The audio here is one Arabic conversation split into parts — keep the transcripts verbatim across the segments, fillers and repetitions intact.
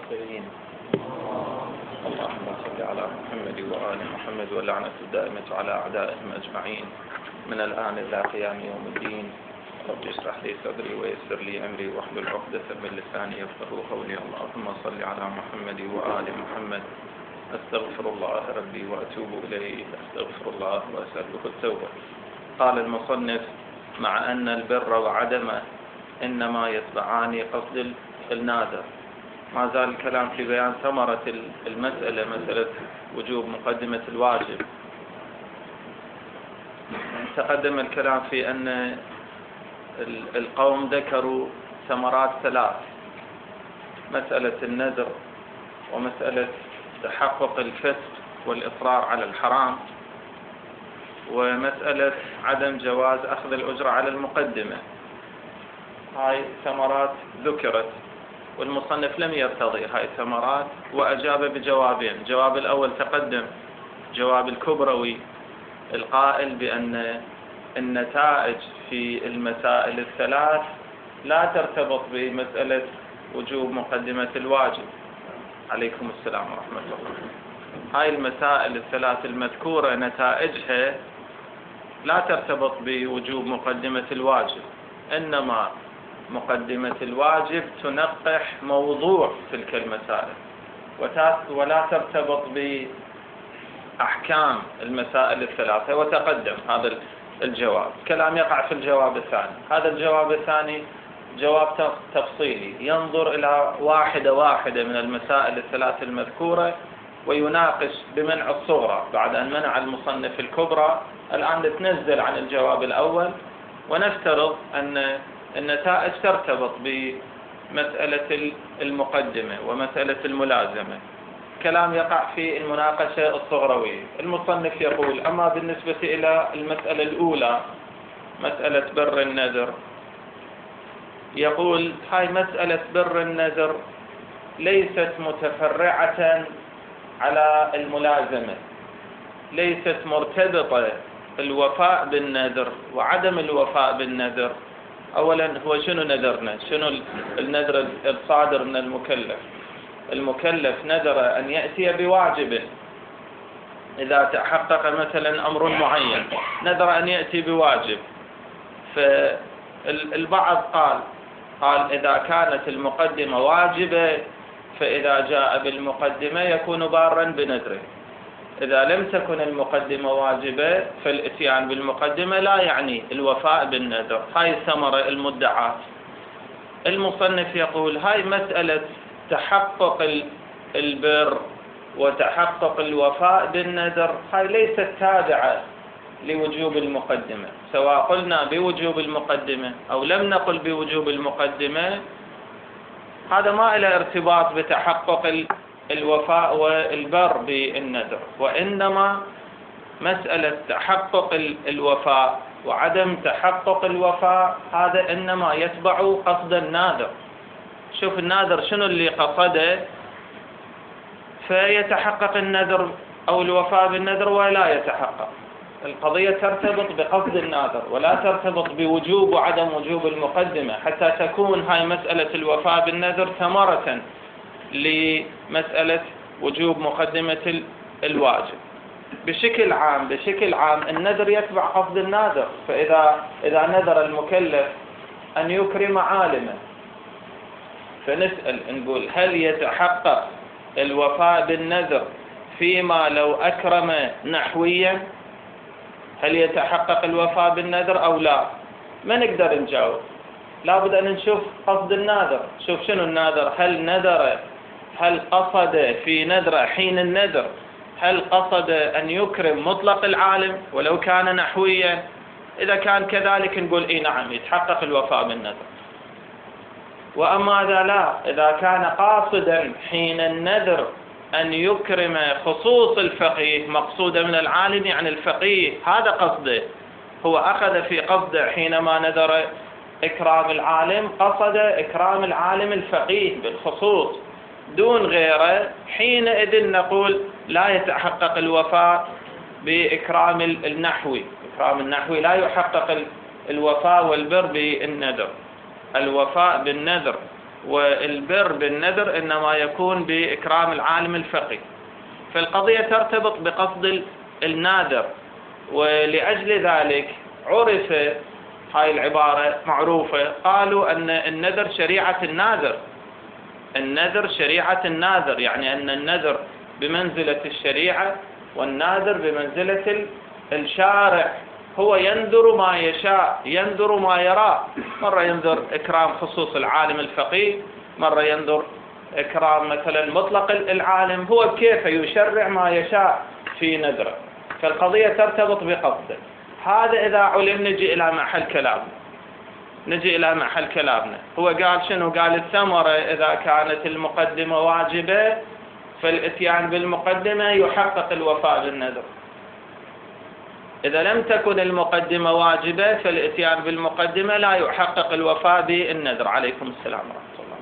المرسلين. اللهم صل على محمد وآل محمد واللعنة الدائمة على أعدائهم أجمعين من الآن إلى قيام يوم الدين. رب اشرح لي صدري ويسر لي أمري واحلل عقدة من لساني يفقهوا قولي. اللهم صل على محمد وآل محمد. أستغفر الله ربي وأتوب إليه، أستغفر الله وأسأله التوبة. قال المصنف: مع أن البر وعدمه إنما يتبعان قصد النادر. ما زال الكلام في بيان ثمرة المسألة، مسألة وجوب مقدمة الواجب. تقدم الكلام في أن القوم ذكروا ثمرات ثلاث: مسألة النذر، ومسألة تحقق الفسق والإصرار على الحرام، ومسألة عدم جواز أخذ الأجرة على المقدمة. هاي ثمرات ذكرت، والمصنف لم يرتضي هاي الثمرات وأجاب بجوابين. الجواب الأول تقدم، جواب الكبروي القائل بأن النتائج في المسائل الثلاث لا ترتبط بمسألة وجوب مقدمة الواجب. عليكم السلام ورحمة الله. هاي المسائل الثلاث المذكورة نتائجها لا ترتبط بوجوب مقدمة الواجب، إنما مقدمة الواجب تنقح موضوع تلك المسائل ولا ترتبط بأحكام المسائل الثلاثة. وتقدم هذا الجواب. كلام يقع في الجواب الثاني. هذا الجواب الثاني جواب تفصيلي، ينظر إلى واحدة واحدة من المسائل الثلاث المذكورة ويناقش بمنع الصغرى بعد أن منع المصنف الكبرى. الآن نتنزل عن الجواب الأول ونفترض أن النتائج ترتبط بمسألة المقدمة ومسألة الملازمة. كلام يقع في المناقشة الصغروية. المصنف يقول: أما بالنسبة إلى المسألة الأولى، مسألة بر النذر، يقول: هاي مسألة بر النذر ليست متفرعة على الملازمة، ليست مرتبطة الوفاء بالنذر وعدم الوفاء بالنذر. أولا، هو شنو نذرنا؟ شنو النذر الصادر من المكلف؟ المكلف نذر أن يأتي بواجب إذا تحقق مثلا أمر معين، نذر أن يأتي بواجب. فالبعض قال قال إذا كانت المقدمة واجبة فإذا جاء بالمقدمة يكون بارا بنذره. إذا لم تكن المقدمة واجبة فالإتيان بالمقدمة لا يعني الوفاء بالنذر. هاي ثمرة المدعاة. المصنف يقول: هاي مسألة تحقق البر وتحقق الوفاء بالنذر، هاي ليست تابعة لوجوب المقدمة، سواء قلنا بوجوب المقدمة أو لم نقل بوجوب المقدمة. هذا ما له ارتباط بتحقق الوفاء والبر بالنذر، وإنما مسألة تحقق الوفاء وعدم تحقق الوفاء هذا إنما يتبع قصد الناذر. شوف الناذر شنو اللي قصده فيتحقق النذر أو الوفاء بالنذر ولا يتحقق. القضية ترتبط بقصد الناذر ولا ترتبط بوجوب وعدم وجوب المقدمة، حتى تكون هاي مسألة الوفاء بالنذر ثمرة لمسألة وجوب مقدمة الواجب. بشكل عام بشكل عام النذر يتبع قصد الناذر. فإذا إذا نذر المكلف أن يكرم عالما، فنسأل نقول: هل يتحقق الوفاء بالنذر فيما لو أكرم نحويا؟ هل يتحقق الوفاء بالنذر أو لا؟ ما نقدر نجاوب، لابد أن نشوف قصد الناذر. شوف شنو الناذر، هل نذر هل قصد في نذر حين النذر هل قصد أن يكرم مطلق العالم ولو كان نحويا؟ إذا كان كذلك نقول إيه نعم يتحقق الوفاء بالنذر. وأما إذا لا، إذا كان قاصدا حين النذر أن يكرم خصوص الفقيه، مقصود من العالم يعني الفقيه، هذا قصده، هو أخذ في قصده حينما نذر إكرام العالم، قصد إكرام العالم الفقيه بالخصوص دون غيره، حينئذ نقول لا يتحقق الوفاء بإكرام النحوي. إكرام النحوي لا يحقق الوفاء والبر بالنذر. الوفاء بالنذر والبر بالنذر إنما يكون بإكرام العالم الفقيه. فالقضية ترتبط بقصد الناذر، ولأجل ذلك عرف هاي العبارة معروفة، قالوا أن النذر شريعة الناذر، النذر شريعة الناذر، يعني أن النذر بمنزلة الشريعة والناذر بمنزلة الشارع، هو ينذر ما يشاء، ينذر ما يرى، مرة ينذر إكرام خصوص العالم الفقيه، مرة ينذر إكرام مثلا مطلق العالم، هو كيف يشرع ما يشاء في نذره. فالقضية ترتبط بقصده. هذا إذا علم نجي إلى محل كلامنا، نجي إلى محل كلامنا. هو قال شنو؟ قال الثمرة إذا كانت المقدمة واجبة فالإتيان بالمقدمة يحقق الوفاء بالنذر، إذا لم تكن المقدمة واجبة فالإتيان بالمقدمة لا يحقق الوفاء بالنذر. عليكم السلام ورحمة الله.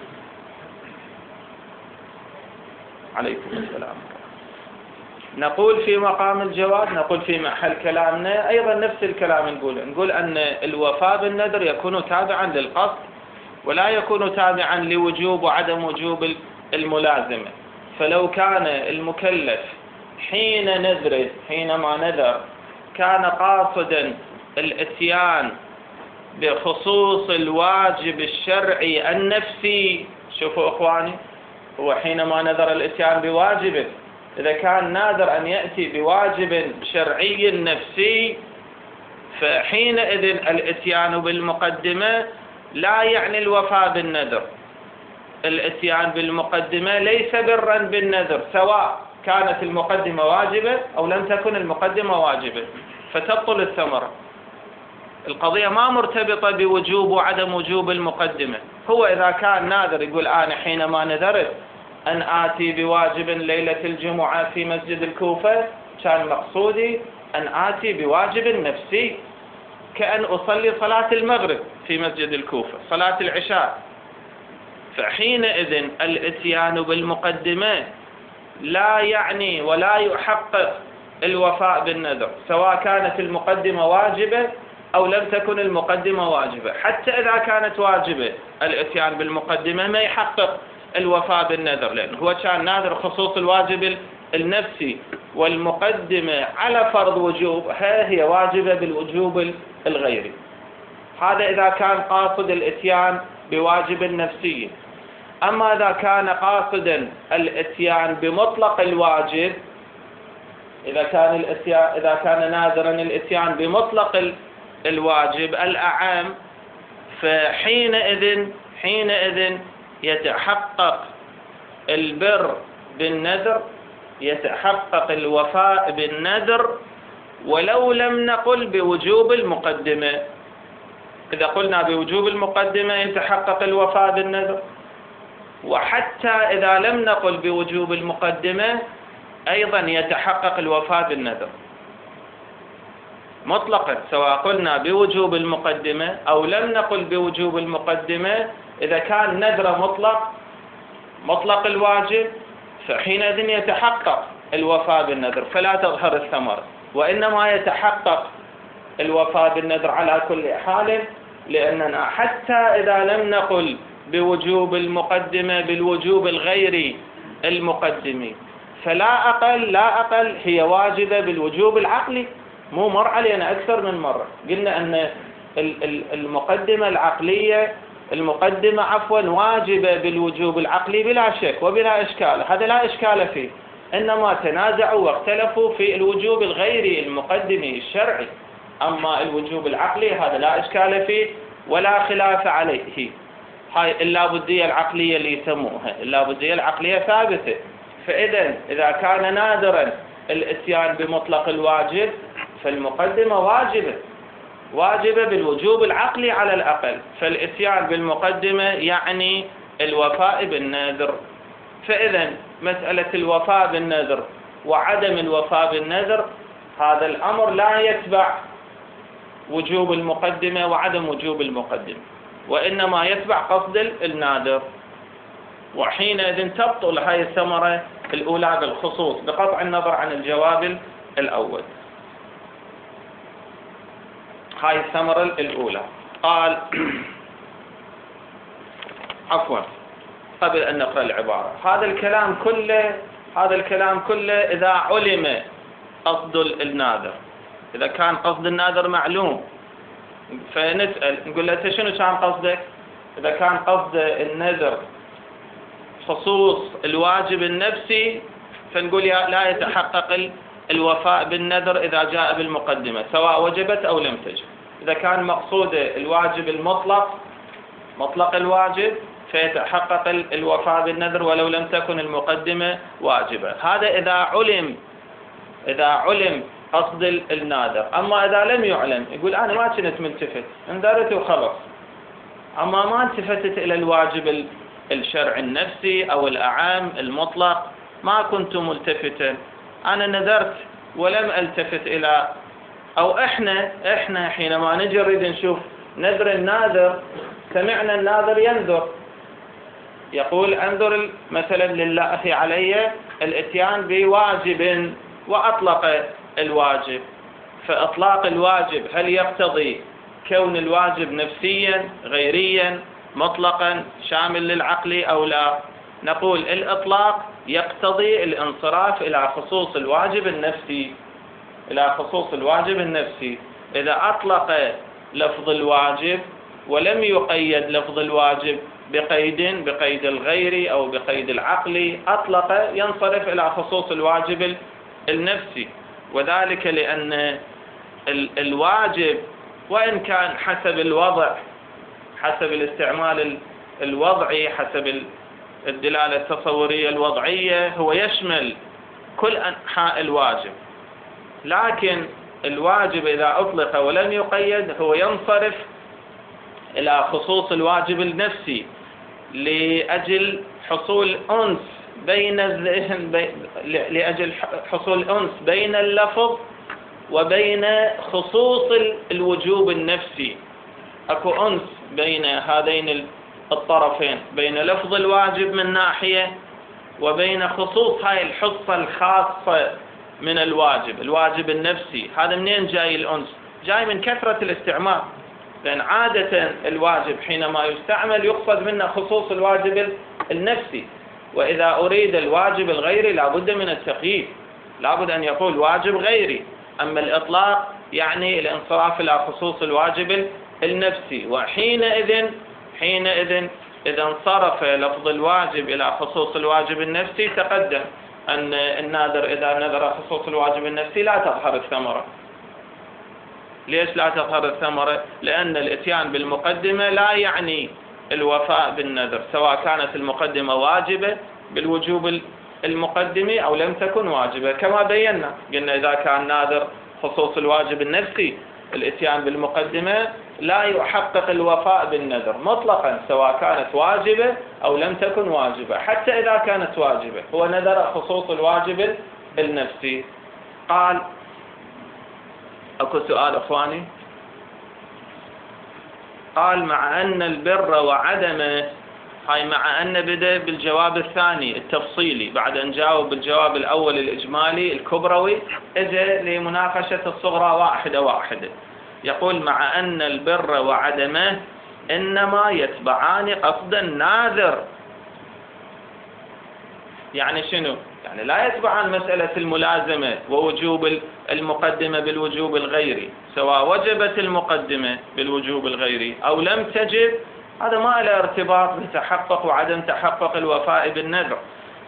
عليكم السلام. نقول في مقام الجواز، نقول في محل كلامنا أيضا نفس الكلام، نقول نقول أن الوفاء بالنذر يكون تابعا للقصد ولا يكون تابعا لوجوب وعدم وجوب الملازمة. فلو كان المكلف حين نذره، حينما نذر، كان قاصدا الاتيان بخصوص الواجب الشرعي النفسي، شوفوا إخواني، هو حينما نذر الاتيان بواجب، إذا كان ناذر أن يأتي بواجب شرعي نفسي فحينئذ الاتيان بالمقدمة لا يعني الوفاء بالنذر. الاتيان بالمقدمة ليس برا بالنذر، سواء كانت المقدمة واجبة أو لم تكن المقدمة واجبة، فتبطل الثمرة. القضية ما مرتبطة بوجوب وعدم وجوب المقدمة. هو إذا كان ناذر يقول أنا حينما نذرت أن آتي بواجب ليلة الجمعة في مسجد الكوفة، كان مقصودي أن آتي بواجب نفسي كأن أصلي صلاة المغرب في مسجد الكوفة، صلاة العشاء. فحينئذ الاتيان بالمقدمة لا يعني ولا يحقق الوفاء بالنذر، سواء كانت المقدمة واجبة أو لم تكن المقدمة واجبة. حتى إذا كانت واجبة الاتيان بالمقدمة ما يحقق الوفاء بالنذر، لأنه هو كان ناذر خصوص الواجب النفسي، والمقدمة على فرض وجوبها هي واجبة بالوجوب الغيري. هذا إذا كان قاصد الاتيان بواجب نفسي. أما إذا كان قاصدا الاتيان بمطلق الواجب، إذا كان الاتيان إذا كان ناذرا الاتيان بمطلق الواجب الأعم، فحينئذ حينئذ يتحقق البر بالنذر، يتحقق الوفاء بالنذر، ولو لم نقل بوجوب المقدمة. إذا قلنا بوجوب المقدمة يتحقق الوفاء بالنذر، وحتى إذا لم نقل بوجوب المقدمة أيضا يتحقق الوفاء بالنذر مطلقا، سواء قلنا بوجوب المقدمة أو لم نقل بوجوب المقدمة. إذا كان نذر مطلق مطلق الواجب فحينئذ يتحقق الوفاء بالنذر فلا تظهر الثمرة، وإنما يتحقق الوفاء بالنذر على كل حال، لأننا حتى إذا لم نقل بوجوب المقدمة بالوجوب الغيري المقدم فلا أقل لا أقل هي واجبة بالوجوب العقلي. مو مر علينا أكثر من مرة قلنا أن المقدمة العقلية المقدمة عفوا واجبة بالوجوب العقلي بلا شك وبلا إشكال، هذا لا إشكال فيه. إنما تنازعوا واختلفوا في الوجوب الغيري المقدمي الشرعي، أما الوجوب العقلي هذا لا إشكال فيه ولا خلاف عليه. هاي اللابدية العقلية اللي يسموها اللابدية العقلية ثابتة. فإذا إذا كان نادرا الاتيان بمطلق الواجب فالمقدمة واجبة واجبة بالوجوب العقلي على الأقل، فالاتيان بالمقدمة يعني الوفاء بالنذر. فإذا مسألة الوفاء بالنذر وعدم الوفاء بالنذر هذا الأمر لا يتبع وجوب المقدمة وعدم وجوب المقدمة، وإنما يتبع قصد الناذر، وحينئذ تبطل هاي الثمرة الأولى بالخصوص بقطع النظر عن الجواب الأول. هاي الثمرة الأولى. قال عفوا قبل أن نقرأ العبارة، هذا الكلام كله هذا الكلام كله إذا علم قصد الناظر، إذا كان قصد الناظر معلوم فنسأل نقول له أنت شنو كان قصدك؟ إذا كان قصد النذر خصوص الواجب النفسي فنقول لا يتحقق الوفاء بالنذر إذا جاء بالمقدمة سواء وجبت أو لم تجب. إذا كان مقصود الواجب المطلق مطلق الواجب فيتحقق الوفاء بالنذر ولو لم تكن المقدمة واجبة. هذا إذا علم إذا علم قصد الناذر. أما إذا لم يعلم يقول أنا ما كنت ملتفت انذرت وخلص، أما ما التفتت إلى الواجب الشرعي النفسي أو الأعام المطلق، ما كنت ملتفتا، أنا نذرت ولم ألتفت إلى، أو إحنا إحنا حينما نجي نريد نشوف نذر الناذر سمعنا الناذر ينذر يقول أنذر مثلا لله علي الإتيان بواجب وأطلق الواجب، فإطلاق الواجب هل يقتضي كون الواجب نفسيا غيريا مطلقا شامل للعقل أو لا؟ نقول الإطلاق يقتضي الانصراف إلى خصوص الواجب النفسي إلى خصوص الواجب النفسي. إذا أطلق لفظ الواجب ولم يقيد لفظ الواجب بقيد بقيد الغير أو بقيد العقل أطلق ينصرف إلى خصوص الواجب النفسي، وذلك لأن الواجب وإن كان حسب الوضع حسب الاستعمال الوضعي حسب الدلالة التصورية الوضعية هو يشمل كل أنحاء الواجب، لكن الواجب إذا أطلق ولم يقيد هو ينصرف إلى خصوص الواجب النفسي لأجل حصول أنس بين الذهن بي... لأجل حصول أنس بين اللفظ وبين خصوص الوجوب النفسي. أكو أنس بين هذين الطرفين، بين لفظ الواجب من ناحية وبين خصوص هاي الحصة الخاصة من الواجب الواجب النفسي. هذا منين جاي الأنس؟ جاي من كثرة الاستعمال، لأن عادة الواجب حينما يستعمل يقصد منه خصوص الواجب النفسي، وإذا أريد الواجب الغيري لابد من التقييد، لابد أن يقول واجب غيري. أما الإطلاق يعني الانصراف إلى خصوص الواجب النفسي، وحينئذ حينئذ إذا انصرف لفظ الواجب إلى خصوص الواجب النفسي تقدم أن الناذر إذا نذر خصوص الواجب النفسي لا تظهر الثمرة. ليش لا تظهر الثمرة؟ لأن الإتيان بالمقدمة لا يعني الوفاء بالنذر، سواء كانت المقدمة واجبة بالوجوب المقدمي أو لم تكن واجبة، كما بينا قلنا إذا كان ناذر خصوص الواجب النفسي الإتيان بالمقدمة لا يحقق الوفاء بالنذر مطلقا، سواء كانت واجبة أو لم تكن واجبة. حتى إذا كانت واجبة هو نذر خصوص الواجب النفسي. قال أكو سؤال أخواني؟ قال مع أن البر وعدمه، هاي مع أن بدأ بالجواب الثاني التفصيلي بعد أن جاوب بالجواب الأول الإجمالي الكبروي، إجا لمناقشة الصغرى واحدة واحدة. يقول مع أن البر وعدمه إنما يتبعان قصد الناذر. يعني شنو؟ يعني لا يتبعان مسألة الملازمة ووجوب المقدمة بالوجوب الغيري، سواء وجبت المقدمة بالوجوب الغيري أو لم تجب، هذا ما له ارتباط بتحقق وعدم تحقق الوفاء بالنذر.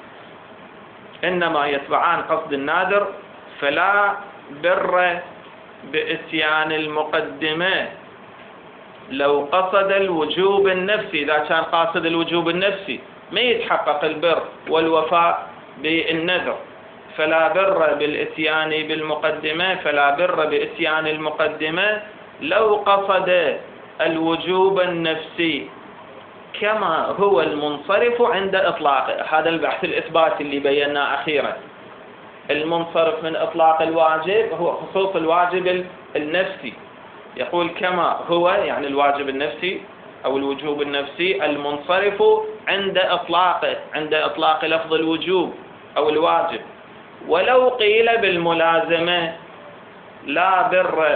إنما يتبعان قصد الناذر، فلا بر بإتيان المقدمة لو قصد الوجوب النفسي. إذا كان قاصد الوجوب النفسي ما يتحقق البر والوفاء بالنذر، فلا بر بالإتيان بالمقدمة فلا بر بإتيان المقدمة لو قصد الوجوب النفسي كما هو المنصرف عند إطلاقه. هذا البحث الإثباتي اللي بيناه أخيرا. المنصرف من إطلاق الواجب هو خصوص الواجب النفسي. يقول كما هو يعني الواجب النفسي أو الوجوب النفسي المنصرف عند إطلاقه عند إطلاق لفظ الوجوب أو الواجب. ولو قيل بالملازمة لا بر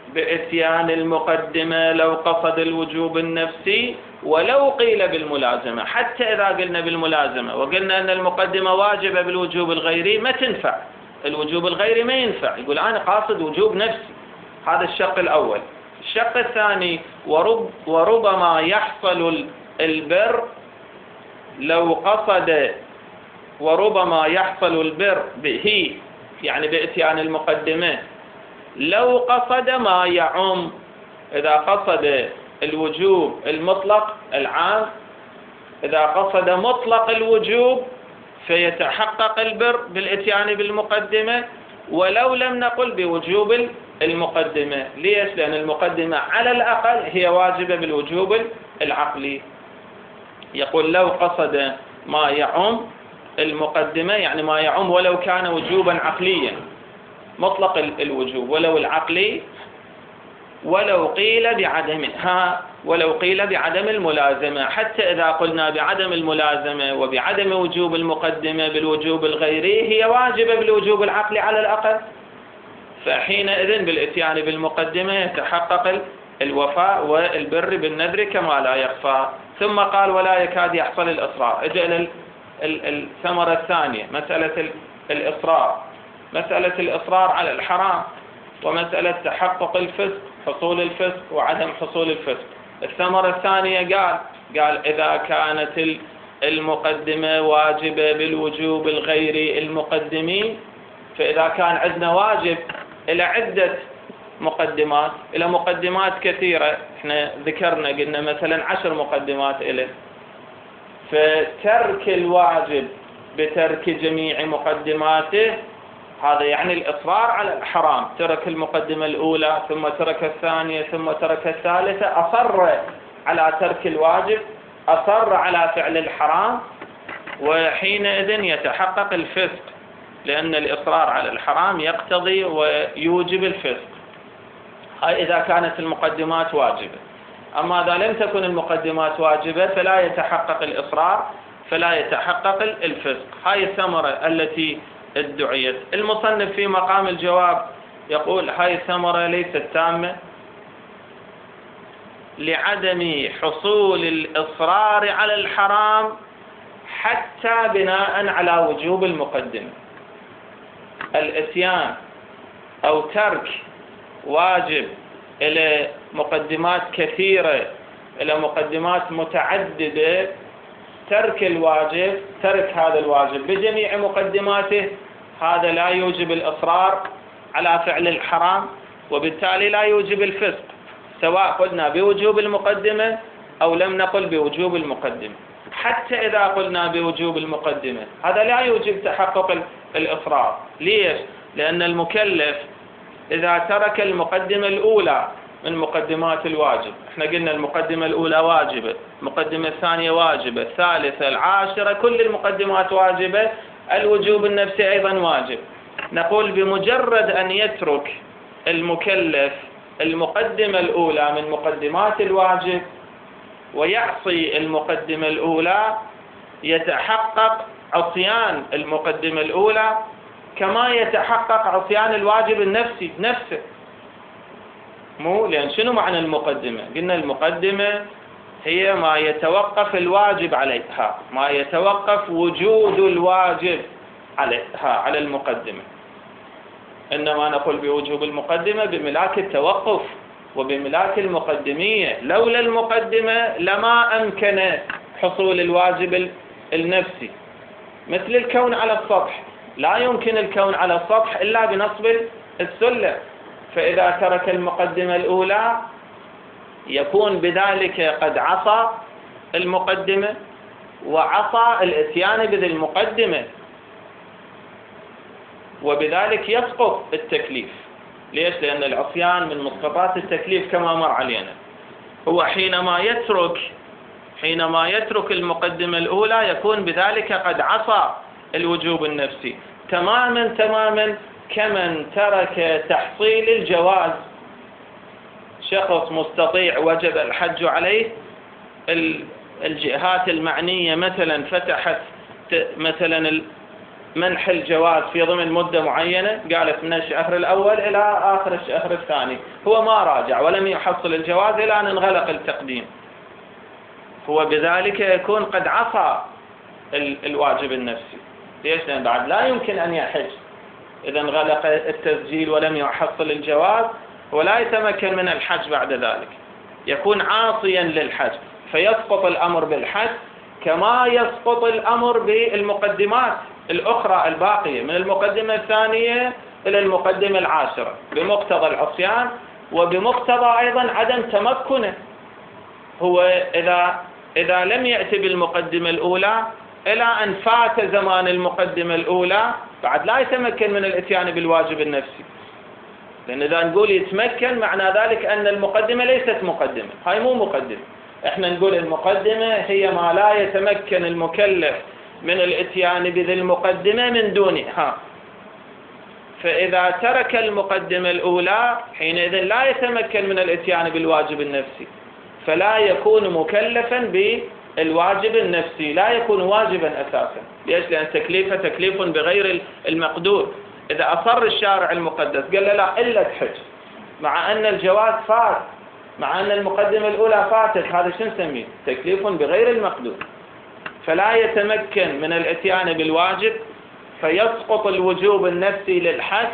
بإتيان المقدمة لو قصد الوجوب النفسي ولو قيل بالملازمة. حتى إذا قلنا بالملازمة وقلنا أن المقدمة واجبة بالوجوب الغيري ما تنفع، الوجوب الغيري ما ينفع، يقول أنا قاصد وجوب نفسي. هذا الشق الأول. الشق الثاني ورب وربما يحصل البر لو قصد وربما يحصل البر به، يعني بإتيان المقدمة لو قصد ما يعم. إذا قصد الوجوب المطلق العام، إذا قصد مطلق الوجوب فيتحقق البر بالإتيان بالمقدمة، ولو لم نقل بوجوب المقدمة. ليش؟ لأن المقدمة على الأقل هي واجبة بالوجوب العقلي. يقول لو قصد ما يعم المقدمة، يعني ما يعم ولو كان وجوبا عقليا مطلق الوجوب ولو العقلي، ولو قيل بعدمها ولو قيل بعدم الملازمة. حتى إذا قلنا بعدم الملازمة وبعدم وجوب المقدمة بالوجوب الغيري هي واجبة بالوجوب العقلي على الأقل، فحينئذ بالإتيان بالمقدمة يتحقق الوفاء والبر بالنذر كما لا يخفى. ثم قال ولا يكاد يحصل الإصرار. اجى إلى الثمرة الثانية، مسألة الإصرار، مسألة الإصرار على الحرام ومسألة تحقق الفسق، حصول الفسق وعدم حصول الفسق. الثمرة الثانية قال قال إذا كانت المقدمة واجبة بالوجوب الغيري المقدمين، فإذا كان عندنا واجب إلى عدة مقدمات، إلى مقدمات كثيرة، احنا ذكرنا قلنا مثلا عشر مقدمات إليه، فترك الواجب بترك جميع مقدماته هذا يعني الإصرار على الحرام. ترك المقدمة الأولى ثم ترك الثانية ثم ترك الثالثة، أصر على ترك الواجب، أصر على فعل الحرام، وحينئذ يتحقق الفسق، لأن الإصرار على الحرام يقتضي ويوجب الفسق. هاي إذا كانت المقدمات واجبة. أما إذا لم تكن المقدمات واجبة فلا يتحقق الإصرار، فلا يتحقق الفسق. هاي الثمرة التي ادعيت. المصنف في مقام الجواب يقول هاي الثمرة ليست تامة لعدم حصول الإصرار على الحرام حتى بناء على وجوب المقدمة. الإتيان أو ترك واجب إلى مقدمات كثيرة، إلى مقدمات متعددة، ترك الواجب، ترك هذا الواجب بجميع مقدماته، هذا لا يوجب الإصرار على فعل الحرام، وبالتالي لا يوجب الفسق، سواء قلنا بوجوب المقدمة أو لم نقل بوجوب المقدمة. حتى إذا قلنا بوجوب المقدمة هذا لا يوجب تحقق الإصرار. ليش؟ لأن المكلف إذا ترك المقدمة الأولى من مقدمات الواجب، احنا قلنا المقدمة الأولى واجبة، المقدمة الثانية واجبة، الثالثة، العاشرة، كل المقدمات واجبة، الوجوب النفسي أيضا واجب. نقول بمجرد أن يترك المكلف المقدمة الأولى من مقدمات الواجب ويعصي المقدمة الأولى يتحقق عصيان المقدمة الأولى كما يتحقق عصيان الواجب النفسي نفسه. مو لأن شنو معنى المقدمة؟ قلنا المقدمة هي ما يتوقف الواجب عليها، ما يتوقف وجود الواجب عليها على المقدمة. إنما نقول بوجوب المقدمة بملاك التوقف وبملاك المقدمية. لولا المقدمة لما أمكن حصول الواجب النفسي، مثل الكون على السطح، لا يمكن الكون على السطح إلا بنصب السلة. فإذا ترك المقدمة الأولى يكون بذلك قد عصى المقدمة وعصى الإتيان بذي المقدمة، وبذلك يسقط التكليف. ليش؟ لأن العصيان من مسقطات التكليف كما مر علينا. هو حينما يترك حينما يترك المقدمة الأولى يكون بذلك قد عصى الوجوب النفسي تماما تماما كمن ترك تحصيل الجواز. شخص مستطيع وجب الحج عليه، الجهات المعنية مثلا فتحت مثلا منح الجواز في ضمن مدة معينة، قالت من الشهر الأول إلى آخر الشهر الثاني، هو ما راجع ولم يحصل الجواز إلى أن انغلق التقديم، هو بذلك يكون قد عصى الواجب النفسي. ليش؟ لأن بعد لا يمكن أن يحج إذا انغلق التسجيل ولم يحصل الجواز، ولا يتمكن من الحج بعد ذلك، يكون عاصيا للحج، فيسقط الأمر بالحج كما يسقط الأمر بالمقدمات الأخرى الباقية من المقدمة الثانية إلى المقدمة العاشرة، بمقتضى العصيان وبمقتضى أيضا عدم تمكنه. هو إذا إذا لم يأتي بالمقدمة الأولى إلى أن فات زمان المقدمة الأولى بعد لا يتمكن من الإتيان بالواجب النفسي، لأن إذا نقول يتمكن معنى ذلك أن المقدمة ليست مقدمة، هاي مو مقدمة. إحنا نقول المقدمة هي ما لا يتمكن المكلف من الإتيان بذي المقدمة من دونها، فإذا ترك المقدمة الأولى حينئذ لا يتمكن من الإتيان بالواجب النفسي، فلا يكون مكلفا بالواجب النفسي، لا يكون واجبا أساسا. ليش؟ لأن تكليفه تكليف بغير المقدور. إذا أصر الشارع المقدس قال له لا إلا تحج مع أن الجواز فات، مع أن المقدمة الأولى فاتت، هذا شو نسميه؟ تكليف بغير المقدور، فلا يتمكن من الاتيان بالواجب، فيسقط الوجوب النفسي للحج،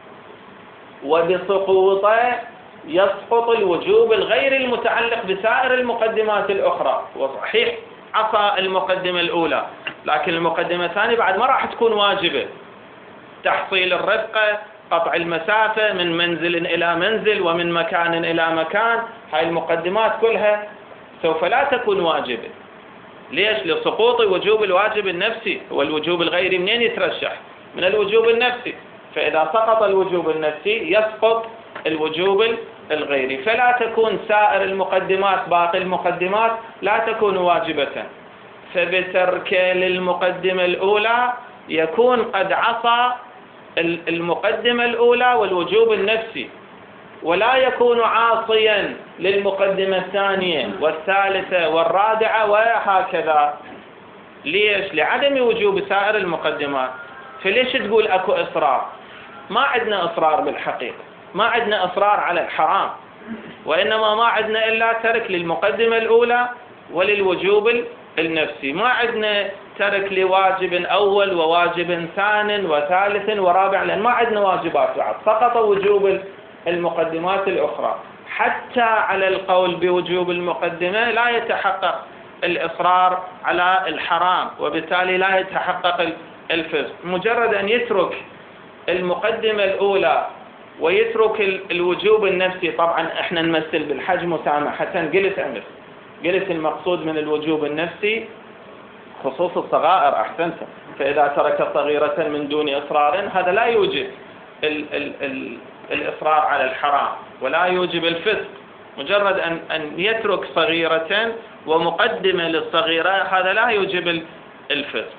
وبسقوطه يسقط الوجوب الغير المتعلق بسائر المقدمات الأخرى. وصحيح عصى المقدمة الأولى، لكن المقدمة الثانية بعد ما راح تكون واجبة، تحصيل الرفقة، قطع المسافة من منزل إلى منزل ومن مكان إلى مكان، هاي المقدمات كلها سوف لا تكون واجبة. ليش؟ لسقوط وجوب الواجب النفسي، والوجوب الغيري منين يترشح؟ من الوجوب النفسي، فإذا سقط الوجوب النفسي يسقط الوجوب الغيري، فلا تكون سائر المقدمات باقي المقدمات لا تكون واجبة، فبترك للمقدمة الأولى يكون قد عصى المقدمة الأولى والوجوب النفسي، ولا يكون عاصيا للمقدمة الثانية والثالثة والرابعة وهكذا. ليش؟ لعدم وجوب سائر المقدمات. فليش تقول أكو إصرار؟ ما عندنا إصرار بالحقيقة، ما عندنا إصرار على الحرام، وإنما ما عندنا إلا ترك للمقدمة الأولى وللوجوب النفسي، ما عندنا ترك لواجب أول وواجب ثان وثالث ورابع، لأن ما عندنا واجبات بعد، سقط وجوب المقدمات الأخرى. حتى على القول بوجوب المقدمة لا يتحقق الإصرار على الحرام، وبالتالي لا يتحقق الفسق. مجرد أن يترك المقدمة الأولى ويترك الوجوب النفسي، طبعا احنا نمثل بالحج مسامحة، قلت أمس قلت المقصود من الوجوب النفسي خصوص الصغائر، أحسنت. فإذا ترك صغيرة من دون إصرار هذا لا يوجب ال ال ال الإصرار على الحرام ولا يوجب الفسق. مجرد أن أن يترك صغيرة ومقدمة للصغيرة هذا لا يوجب الفسق.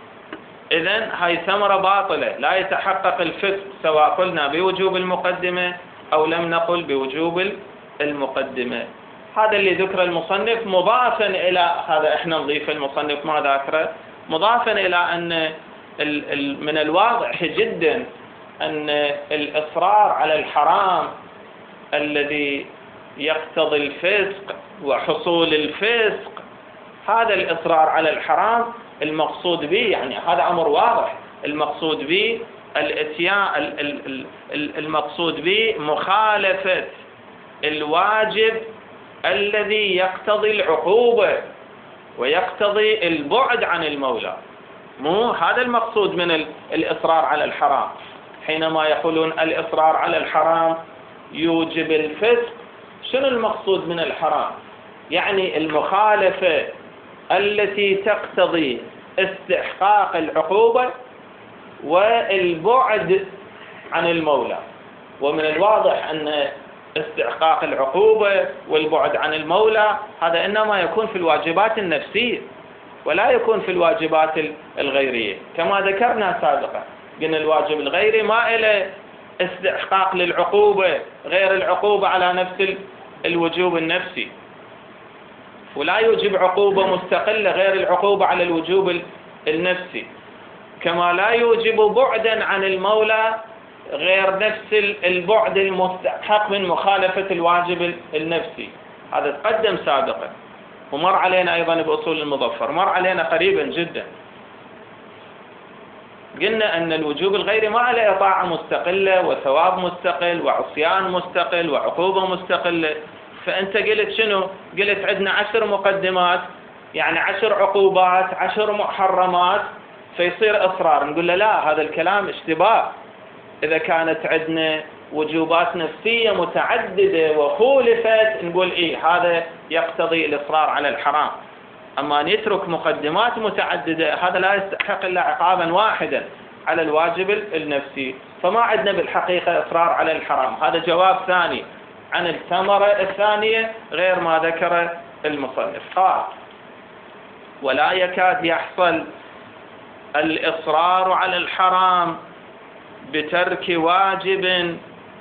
إذن هاي ثمرة باطلة، لا يتحقق الفسق سواء قلنا بوجوب المقدمة أو لم نقل بوجوب المقدمة. هذا اللي ذكر المصنف، مضافا إلى هذا احنا نضيف المصنف ما ذكره، مضافا إلى أن من الواضح جدا أن الإصرار على الحرام الذي يقتضي الفسق وحصول الفسق، هذا الإصرار على الحرام المقصود به، يعني هذا أمر واضح، المقصود به الاتيان، المقصود به مخالفة الواجب الذي يقتضي العقوبة ويقتضي البعد عن المولى. مو هذا المقصود من الإصرار على الحرام. حينما يقولون الإصرار على الحرام يوجب الفسق، شنو المقصود من الحرام؟ يعني المخالفة التي تقتضي استحقاق العقوبة والبعد عن المولى. ومن الواضح أن استحقاق العقوبة والبعد عن المولى هذا إنما يكون في الواجبات النفسية ولا يكون في الواجبات الغيرية، كما ذكرنا سابقا قلنا الواجب الغيري ما إلى استحقاق للعقوبة غير العقوبة على نفس الوجوب النفسي، ولا يوجب عقوبة مستقلة غير العقوبة على الوجوب النفسي. كما لا يوجب بعدا عن المولى غير نفس البعد المستحق من مخالفة الواجب النفسي. هذا تقدم سابقا ومر علينا أيضا بأصول المظفر، مر علينا قريبا جدا. قلنا أن الوجوب الغيري ما عليه طاعة مستقلة وثواب مستقل وعصيان مستقل وعقوبة مستقلة. فأنت قلت شنو؟ قلت عندنا عشر مقدمات، يعني عشر عقوبات، عشر محرمات، فيصير إصرار. نقول له لا، هذا الكلام اشتباه. إذا كانت عندنا وجوبات نفسية متعددة وخولفت نقول إيه هذا يقتضي الإصرار على الحرام. أما نترك مقدمات متعددة هذا لا يستحق إلا عقابا واحدا على الواجب النفسي. فما عندنا بالحقيقة إصرار على الحرام. هذا جواب ثاني عن الثمرة الثانية غير ما ذكر المصنف. قال ولا يكاد يحصل الإصرار على الحرام بترك واجب.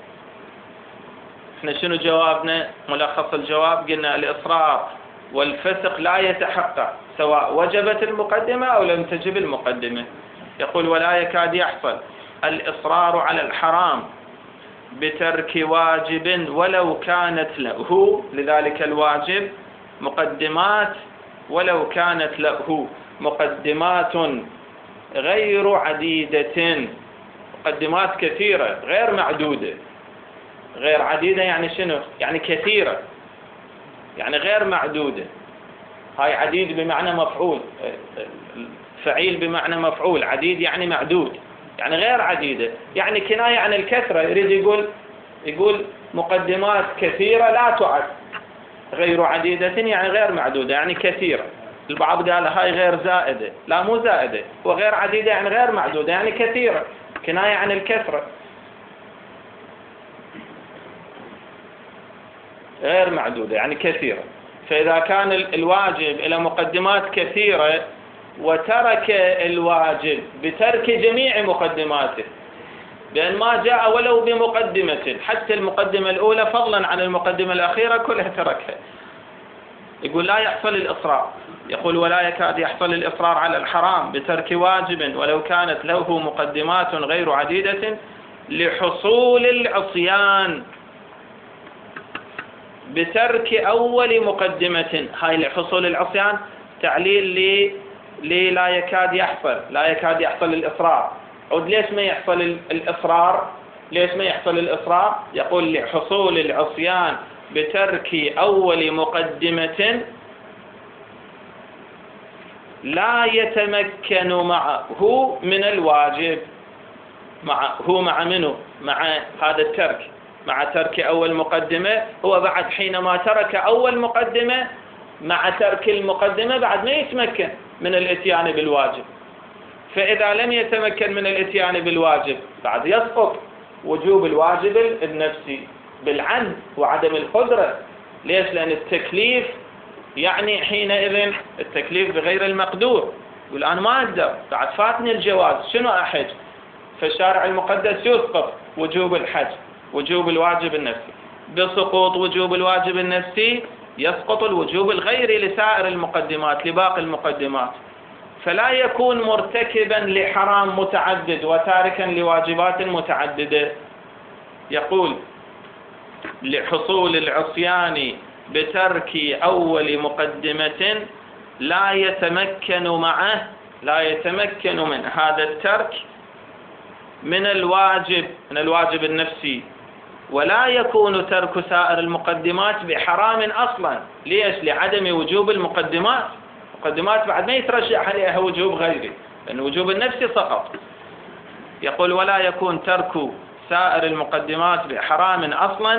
احنا شنو جوابنا؟ ملخص الجواب قلنا الإصرار والفسق لا يتحقق سواء وجبت المقدمة أو لم تجب المقدمة. يقول ولا يكاد يحصل الإصرار على الحرام بترك واجب ولو كانت له لذلك الواجب مقدمات، ولو كانت له مقدمات غير عديدة، مقدمات كثيرة غير معدودة. غير عديدة يعني شنو؟ يعني كثيرة، يعني غير معدودة. هاي عديد بمعنى مفعول، فعيل بمعنى مفعول، عديد يعني معدود، يعني غير عديدة، يعني كناية عن الكثرة. يريد يقول يقول مقدمات كثيرة لا تعد، غير عديدة يعني غير معدودة يعني كثيرة. البعض قال هاي غير زائدة، لا مو زائدة، وغير عديدة يعني غير معدودة يعني كثيرة، كناية عن الكثرة، غير معدودة يعني كثيرة. فإذا كان الواجب إلى مقدمات كثيرة وترك الواجب بترك جميع مقدماته، بأن ما جاء ولو بمقدمة، حتى المقدمة الأولى فضلا عن المقدمة الأخيرة كلها تركها، يقول لا يحصل الإصرار. يقول ولا يكاد يحصل الإصرار على الحرام بترك واجب ولو كانت له مقدمات غير عديدة لحصول العصيان بترك أول مقدمة. هاي لحصول العصيان تعليل لي لي لا يكاد يحصل، لا يكاد يحصل الإصرار. عود ليش ما يحصل الإصرار؟ ليش ما يحصل الإصرار؟ يقول لحصول العصيان بترك أول مقدمة لا يتمكن معه من الواجب. مع هو مع منه؟ مع هذا الترك، مع ترك أول مقدمة. هو بعد حينما ترك أول مقدمة مع ترك المقدمة بعد ما يتمكن من الاتيان بالواجب. فإذا لم يتمكن من الاتيان بالواجب بعد يسقط وجوب الواجب النفسي بالعجز وعدم القدرة. ليش؟ لأن التكليف يعني حينئذ التكليف بغير المقدور. يقول أنا ما أقدر، بعد فاتني الجواز، شنو أحج؟ فالشارع المقدس يسقط وجوب الحج، وجوب الواجب النفسي. بسقوط وجوب الواجب النفسي يسقط الوجوب الغيري لسائر المقدمات، لباقي المقدمات. فلا يكون مرتكبا لحرام متعدد وتاركا لواجبات متعددة. يقول لحصول العصيان بترك أول مقدمة لا يتمكن معه، لا يتمكن من هذا الترك من الواجب، من الواجب النفسي، ولا يكون ترك سائر المقدمات بحرام أصلا. ليش؟ لعدم وجوب المقدمات. المقدمات بعد ما يترشح عليها وجوب غيري، لأن وجوب النفسي سقط. يقول ولا يكون ترك سائر المقدمات بحرام أصلا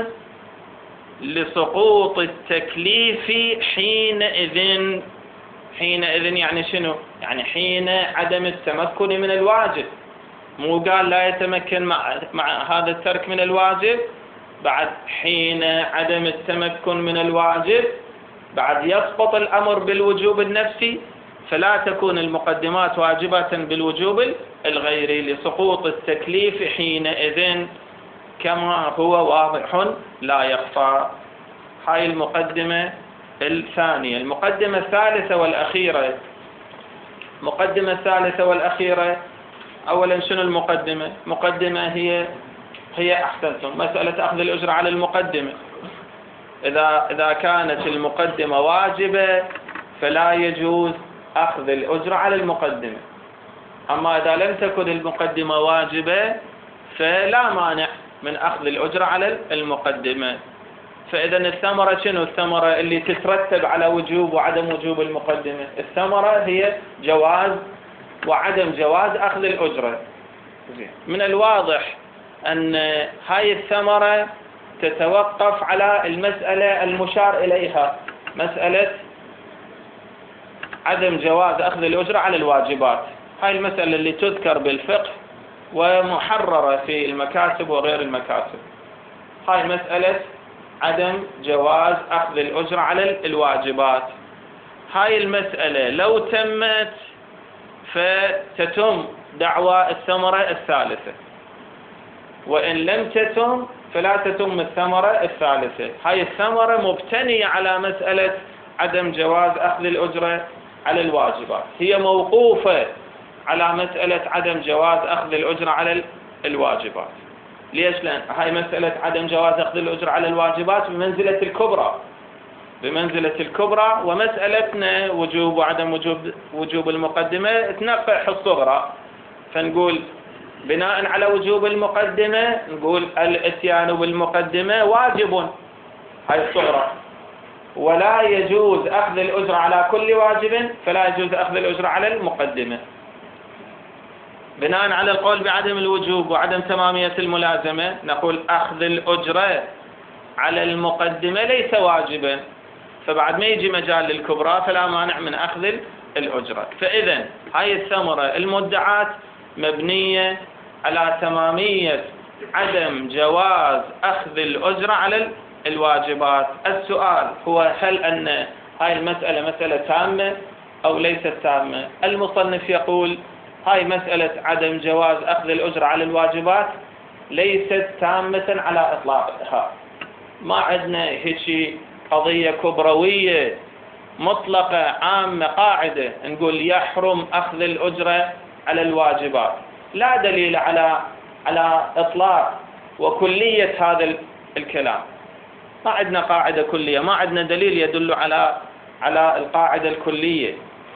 لسقوط التكليف حينئذ. حينئذ يعني شنو؟ يعني حين عدم التمكن من الواجب. مو قال لا يتمكن مع, مع هذا الترك من الواجب، بعد حين عدم التمكن من الواجب بعد يسقط الأمر بالوجوب النفسي، فلا تكون المقدمات واجبة بالوجوب الغيري لسقوط التكليف حينئذ كما هو واضح لا يخفى. هاي المقدمة الثانية. المقدمة الثالثة والأخيرة، المقدمة الثالثة والأخيرة أولا شنو المقدمة؟ مقدمة هي هي أحسنتم مسألة أخذ الأجرة على المقدمة. إذا إذا كانت المقدمة واجبة فلا يجوز أخذ الأجرة على المقدمة. أما إذا لم تكن المقدمة واجبة فلا مانع من أخذ الأجرة على المقدمة. فإذا الثمرة شنو الثمرة اللي تترتب على وجوب وعدم وجوب المقدمة؟ الثمرة هي جواز وعدم جواز أخذ الأجرة. من الواضح أن هاي الثمرة تتوقف على المسألة المشار إليها، مسألة عدم جواز أخذ الأجرة على الواجبات. هاي المسألة اللي تذكر بالفقه ومحررة في المكاتب وغير المكاتب. هاي مسألة عدم جواز أخذ الأجرة على الواجبات. هاي المسألة لو تمت فتتم دعوى الثمرة الثالثة، وإن لم تتم فلا تتم الثمرة الثالثة. هاي الثمرة مبتنية على مسألة عدم جواز أخذ الأجرة على الواجبات، هي موقوفة على مسألة عدم جواز أخذ الأجرة على الواجبات. ليش؟ لأن هاي مسألة عدم جواز أخذ الأجرة على الواجبات بمنزلة الكبرى بمنزلة الكبرى، ومسألتنا وجوب وعدم وجوب وجوب المقدمة تنقح الصغرى. فنقول بناء على وجوب المقدمة نقول الاتيان بالمقدمة واجب، هاي الصغرى، ولا يجوز أخذ الأجرة على كل واجب، فلا يجوز أخذ الأجرة على المقدمة. بناء على القول بعدم الوجوب وعدم تمامية الملازمة نقول أخذ الأجرة على المقدمة ليس واجبا، فبعد ما يجي مجال للكبرى فلا مانع من أخذ الأجرة. فإذا هاي الثمرة المدعاة مبنية على تمامية عدم جواز أخذ الأجرة على الواجبات. السؤال هو هل أن هاي المسألة مسألة تامة أو ليست تامة؟ المصنف يقول هاي مسألة عدم جواز أخذ الأجرة على الواجبات ليست تامة على إطلاقها. ما عندنا هيك قضية كبروية مطلقة عامة قاعدة نقول يحرم أخذ الأجرة على الواجبات، لا دليل على على إطلاق وكلية هذا الكلام. ما عندنا قاعدة كلية، ما عندنا دليل يدل على على القاعدة الكلية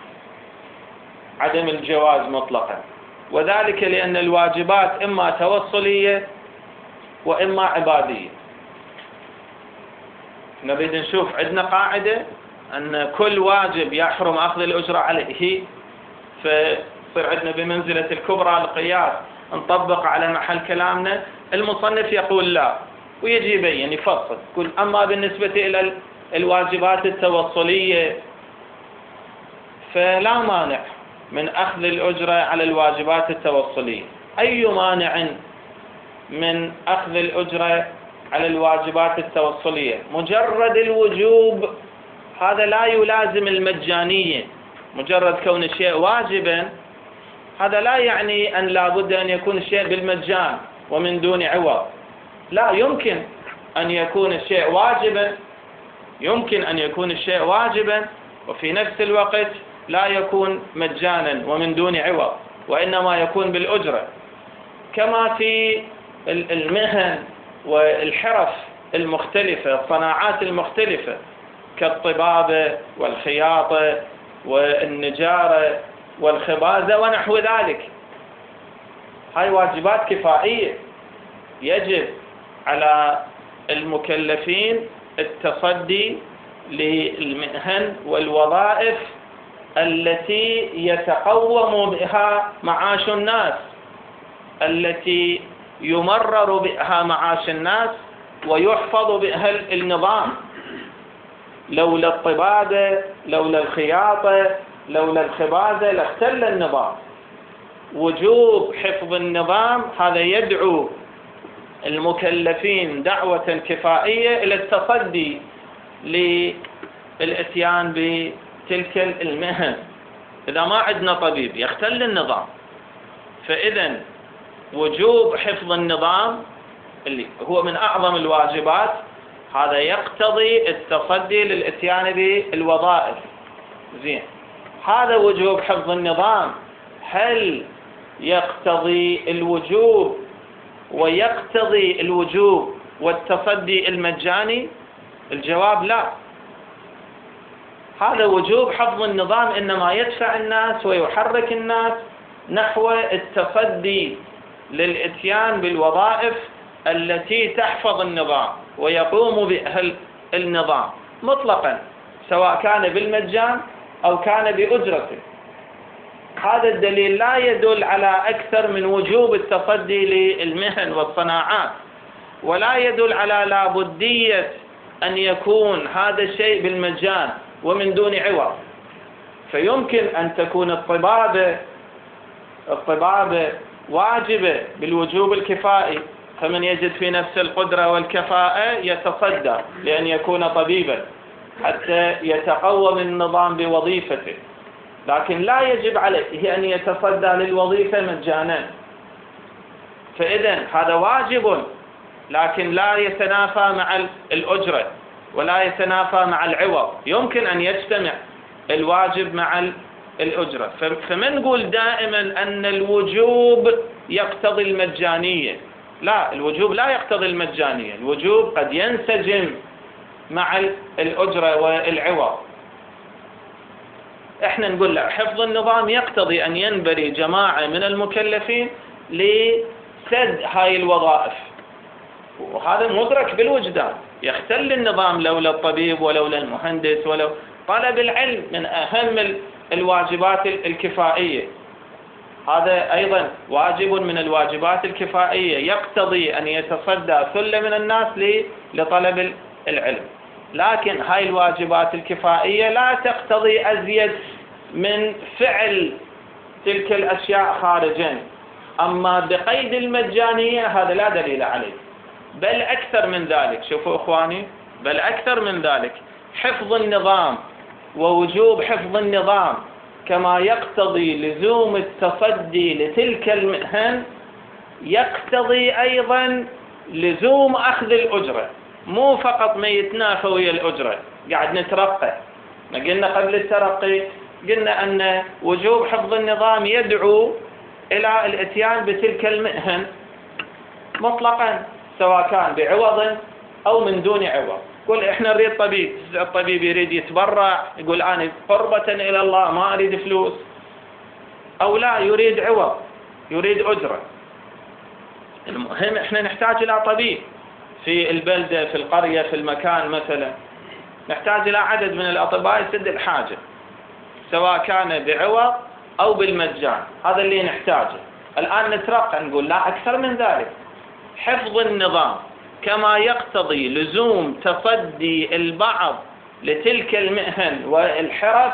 عدم الجواز مطلقا، وذلك لأن الواجبات إما توصلية وإما عبادية. نريد نشوف عندنا قاعدة أن كل واجب يحرم أخذ الأجرة عليه، فصير عندنا بمنزلة الكبرى القياس نطبق على محل كلامنا. المصنف يقول لا، ويجي يبين يفصل يقول أما بالنسبة إلى الواجبات التوصلية فلا مانع من أخذ الأجرة على الواجبات التوصلية. أي مانع من أخذ الأجرة على الواجبات التوصلية؟ مجرد الوجوب هذا لا يلازم المجانية. مجرد كون الشيء واجبا هذا لا يعني أن لا بد أن يكون الشيء بالمجان ومن دون عوض. لا، يمكن أن يكون الشيء واجبا يمكن أن يكون الشيء واجبا وفي نفس الوقت لا يكون مجانا ومن دون عوض، وإنما يكون بالأجرة، كما في المهن والحرف المختلفة، الصناعات المختلفة كالطبابة والخياطة والنجارة والخبازة ونحو ذلك. هاي واجبات كفائية يجب على المكلفين التصدي للمهن والوظائف التي يتقوم بها معاش الناس، التي يمرر بها معاش الناس ويحفظ بها النظام. لولا الطبابة لولا الخياطة لولا الخبازة لاختل النظام. وجوب حفظ النظام هذا يدعو المكلفين دعوة كفائية إلى التصدي للإتيان بتلك المهن. إذا ما عندنا طبيب يختل النظام، فإذا وجوب حفظ النظام اللي هو من أعظم الواجبات هذا يقتضي التصدي للإتيان بالوظائف. زين، هذا وجوب حفظ النظام هل يقتضي الوجوب ويقتضي الوجوب والتصدي المجاني؟ الجواب لا. هذا وجوب حفظ النظام إنما يدفع الناس ويحرك الناس نحو التصدي للإتيان بالوظائف التي تحفظ النظام ويقوم بها النظام مطلقا، سواء كان بالمجان أو كان بأجرته. هذا الدليل لا يدل على أكثر من وجوب التصدي للمهن والصناعات، ولا يدل على لابدية أن يكون هذا الشيء بالمجان ومن دون عوض. فيمكن أن تكون الطبابة الطبابة واجبة بالوجوب الكفائي، فمن يجد في نفس القدرة والكفاءة يتصدى لأن يكون طبيبا حتى يتقوم النظام بوظيفته، لكن لا يجب عليه أن يتصدى للوظيفة مجانا. فإذن هذا واجب لكن لا يتنافى مع الأجرة ولا يتنافى مع العوض، يمكن أن يجتمع الواجب مع الأجرة. فمن نقول دائما أن الوجوب يقتضي المجانية؟ لا، الوجوب لا يقتضي المجانية، الوجوب قد ينسجم مع الأجرة والعوض. احنا نقول لا، حفظ النظام يقتضي أن ينبري جماعة من المكلفين لسد هاي الوظائف، وهذا مدرك بالوجدان. يختل النظام لولا الطبيب ولولا المهندس ولو طلب العلم من أهم الواجبات الكفائية. هذا أيضا واجب من الواجبات الكفائية يقتضي أن يتصدى ثلة من الناس لطلب العلم، لكن هاي الواجبات الكفائية لا تقتضي أزيد من فعل تلك الأشياء خارجا. أما بقيد المجانية هذا لا دليل عليه، بل أكثر من ذلك. شوفوا إخواني، بل أكثر من ذلك، حفظ النظام ووجوب حفظ النظام كما يقتضي لزوم التصدي لتلك المهن يقتضي أيضا لزوم أخذ الأجرة. مو فقط ما يتنافى ويا الأجرة قاعد نترقى. ما قلنا قبل الترقي قلنا أن وجوب حفظ النظام يدعو إلى الاتيان بتلك المهن مطلقا، سواء كان بعوض أو من دون عوض. قل إحنا نريد طبيب، الطبيب يريد يتبرع، يقول أنا قربة إلى الله ما أريد فلوس، أو لا يريد عوض يريد أجرة. المهم إحنا نحتاج إلى طبيب في البلدة في القرية في المكان مثلا، نحتاج إلى عدد من الأطباء يسد الحاجة سواء كان بعوض أو بالمجان، هذا اللي نحتاجه. الآن نترقى نقول لا، أكثر من ذلك، حفظ النظام كما يقتضي لزوم تصدي البعض لتلك المهن والحرف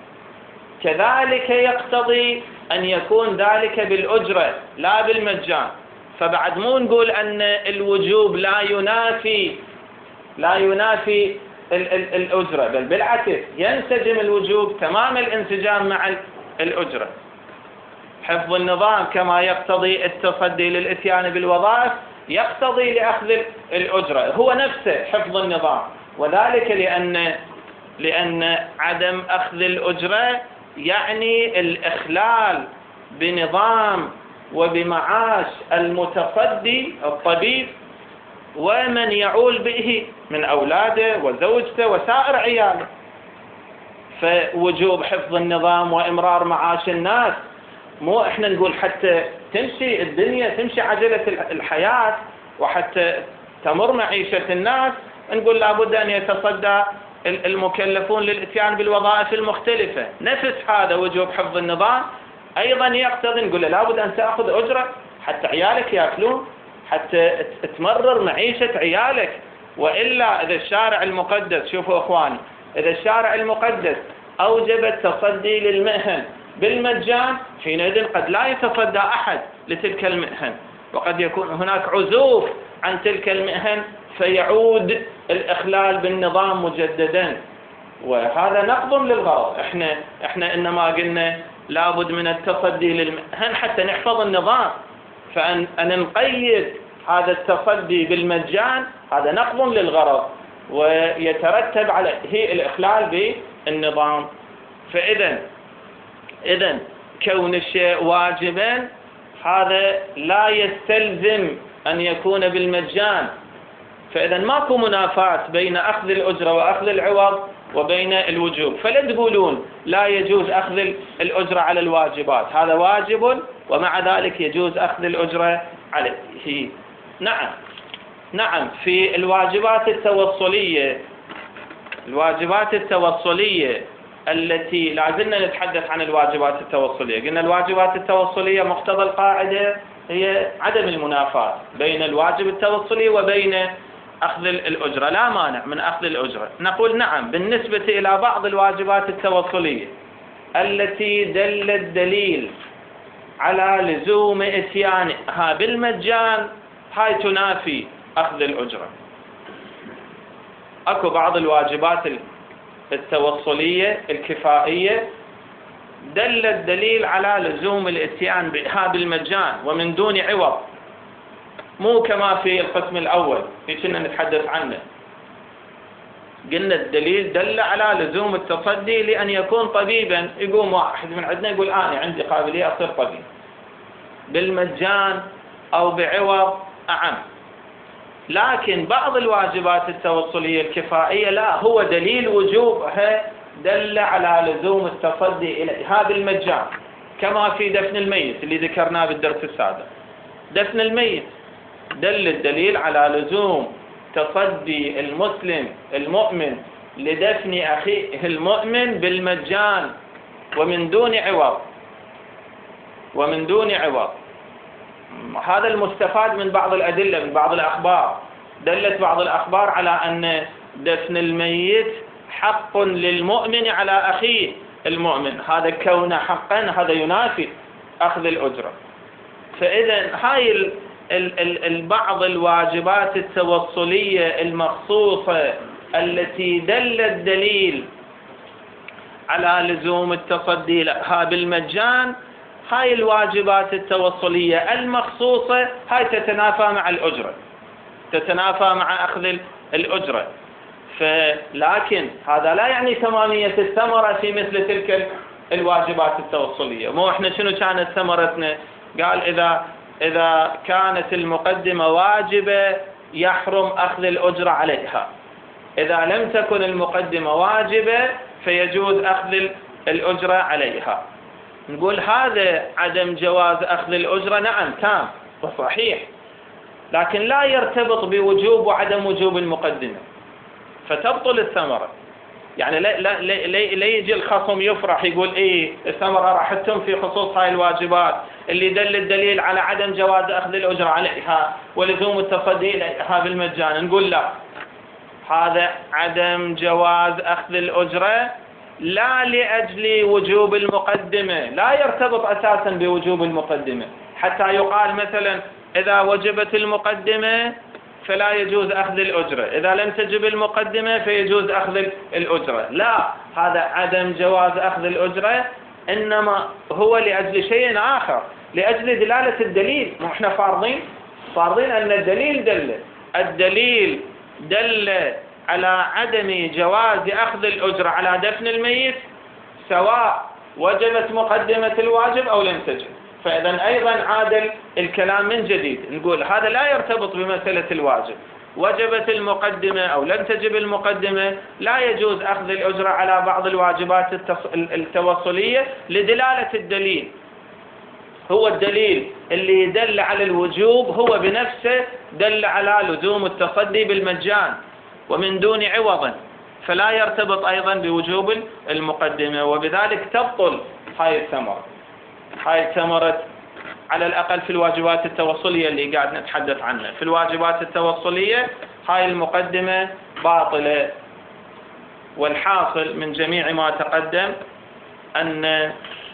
كذلك يقتضي أن يكون ذلك بالأجرة لا بالمجان. فبعد مو نقول أن الوجوب لا ينافي لا ينافي ال ال الأجرة، بل بالعكس ينسجم الوجوب تمام الانسجام مع الأجرة. حفظ النظام كما يقتضي التصدي للإتيان بالوظائف يقتضي لأخذ الأجرة، هو نفسه حفظ النظام، وذلك لأن لأن عدم أخذ الأجرة يعني الإخلال بنظام وبمعاش المتصدي الطبيب ومن يعول به من أولاده وزوجته وسائر عياله. فوجوب حفظ النظام وإمرار معاش الناس، مو إحنا نقول حتى تمشي الدنيا تمشي عجلة الحياة وحتى تمر معيشة الناس نقول لابد أن يتصدى المكلفون للإتيان بالوظائف المختلفة. نفس هذا وجوب حفظ النظام أيضا يقتضي نقول لابد أن تأخذ أجرة حتى عيالك يأكلون، حتى تمرر معيشة عيالك. وإلا إذا الشارع المقدس، شوفوا إخواني، إذا الشارع المقدس أوجب التصدي للمهن بالمجان حينئذ قد لا يتصدى أحد لتلك المهن، وقد يكون هناك عزوف عن تلك المهن فيعود الإخلال بالنظام مجددا، وهذا نقض للغرض. احنا احنا انما قلنا لابد من التصدي للمهن حتى نحفظ النظام، فأن أن نقيد هذا التصدي بالمجان هذا نقض للغرض ويترتب عليه الإخلال بالنظام. فإذا إذا كون الشيء واجبا هذا لا يستلزم أن يكون بالمجان. فإذا ماكو منافاة بين أخذ الأجرة وأخذ العوض وبين الوجوب. فلا تقولون لا يجوز أخذ الأجرة على الواجبات، هذا واجب ومع ذلك يجوز أخذ الأجرة عليه. نعم نعم في الواجبات التوصلية، الواجبات التوصلية التي لازلنا نتحدث عن الواجبات التوصلية. قلنا الواجبات التوصلية مقتضى القاعدة هي عدم المنافاة بين الواجب التوصلي وبين أخذ الأجرة، لا مانع من أخذ الأجرة. نقول نعم بالنسبة إلى بعض الواجبات التوصلية التي دل الدليل على لزوم إتيانها بالمجان، هاي تنافي أخذ الأجرة. أكو بعض الواجبات التوصلية الكفائية دل الدليل على لزوم الاتيان بها بالمجان ومن دون عوض، مو كما في القسم الأول اللي كنا نتحدث عنه. قلنا الدليل دل على لزوم التصدي لأن يكون طبيبا. يقوم واحد من عندنا يقول أنا عندي قابلية أصير طبيب بالمجان أو بعوض أعم. لكن بعض الواجبات التوصلية الكفائية لا، هو دليل وجوبها دل على لزوم التصدي إليها بالمجان، كما في دفن الميت اللي ذكرناه بالدرس السابق. دفن الميت دل الدليل على لزوم تصدي المسلم المؤمن لدفن أخيه المؤمن بالمجان ومن دون عوض، ومن دون عوض. هذا المستفاد من بعض الأدلة، من بعض الأخبار. دلت بعض الأخبار على أن دفن الميت حق للمؤمن على أخيه المؤمن، هذا كونه حقا هذا ينافي أخذ الأجرة. فإذا هاي ال ال ال البعض الواجبات التوصلية المخصوصة التي دل الدليل على لزوم التصدي لها بالمجان، هاي الواجبات التوصلية المخصوصة هاي تتنافى مع الأجرة، تتنافى مع أخذ الأجرة. فلكن هذا لا يعني تمامية الثمرة في مثل تلك الواجبات التوصلية. مو احنا شنو كانت ثمرتنا؟ قال إذا إذا كانت المقدمة واجبة يحرم أخذ الأجرة عليها، إذا لم تكن المقدمة واجبة فيجوز أخذ الأجرة عليها. نقول هذا عدم جواز أخذ الأجرة نعم تام وصحيح، لكن لا يرتبط بوجوب وعدم وجوب المقدمة، فتبطل الثمرة. يعني لا, لا, لا, لا يجي الخصم يفرح يقول إيه الثمرة راح تتم في خصوص هاي الواجبات اللي دل الدليل على عدم جواز أخذ الأجرة عليها ولزوم التصدي إليها بالمجان. نقول لا، هذا عدم جواز أخذ الأجرة لا لأجل وجوب المقدمة، لا يرتبط أساسا بوجوب المقدمة، حتى يقال مثلا إذا وجبت المقدمة فلا يجوز أخذ الأجرة، إذا لم تجب المقدمة فيجوز أخذ الأجرة. لا، هذا عدم جواز أخذ الأجرة إنما هو لأجل شيء آخر، لأجل دلالة الدليل. احنا فارضين فارضين أن الدليل دل الدليل دل على عدم جواز أخذ الأجرة على دفن الميت سواء وجبت مقدمة الواجب أو لم تجب. فإذا أيضا عادل الكلام من جديد، نقول هذا لا يرتبط بمسألة الواجب، وجبت المقدمة أو لم تجب المقدمة لا يجوز أخذ الأجرة على بعض الواجبات التوصلية لدلالة الدليل. هو الدليل اللي يدل على الوجوب هو بنفسه دل على لزوم التصدي بالمجان ومن دون عوض، فلا يرتبط أيضا بوجوب المقدمة، وبذلك تبطل هاي الثمرة. هاي الثمرة على الأقل في الواجبات التوصلية اللي قاعد نتحدث عنها. في الواجبات التوصلية هاي المقدمة باطلة. والحاصل من جميع ما تقدم أن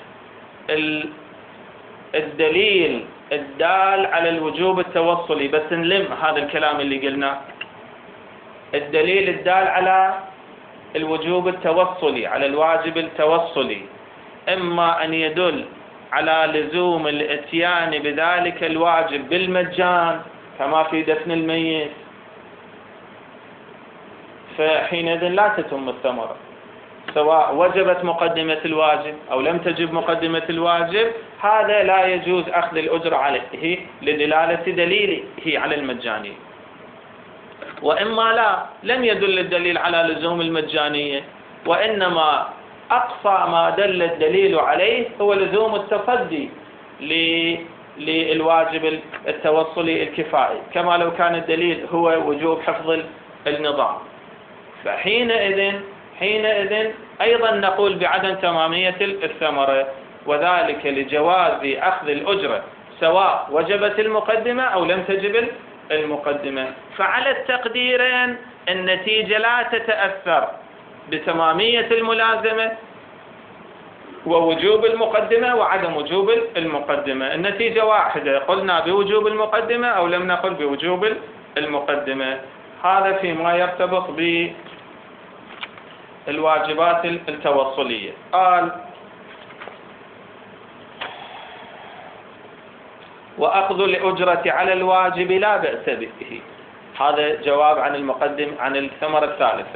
الدليل الدال على الوجوب التوصلي، بس نلم هذا الكلام اللي قلناه، الدليل الدال على الوجوب التوصلي على الواجب التوصلي إما أن يدل على لزوم الاتيان بذلك الواجب بالمجان كما في دفن الميت، فحينئذ لا تتم الثمرة. سواء وجبت مقدمة الواجب أو لم تجب مقدمة الواجب، هذا لا يجوز أخذ الأجرة عليه لدلالة دليله على المجانية. وإما لا، لم يدل الدليل على لزوم المجانية، وإنما أقصى ما دل الدليل عليه هو لزوم التصدي للواجب التوصلي الكفائي، كما لو كان الدليل هو وجوب حفظ النظام. فحينئذ حينئذ أيضا نقول بعدم تمامية الثمرة، وذلك لجواز أخذ الأجرة سواء وجبت المقدمة أو لم تجب المقدمة. فعلى التقديرين النتيجة لا تتأثر بتمامية الملازمة ووجوب المقدمة وعدم وجوب المقدمة، النتيجة واحدة، قلنا بوجوب المقدمة أو لم نقل بوجوب المقدمة. هذا فيما يرتبط بالواجبات التوصلية. قال: وأخذ الأجرة على الواجب لا بأس به. هذا جواب عن المقدم عن الثمرة الثالثة.